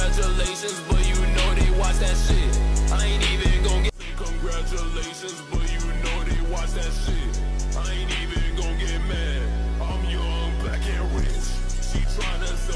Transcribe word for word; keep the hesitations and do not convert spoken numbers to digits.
congratulations, but you know they watch that shit. I ain't even gon' get congratulations, but you know they watch that shit. I ain't even gon' get mad. I'm young, black and rich. She tryna sell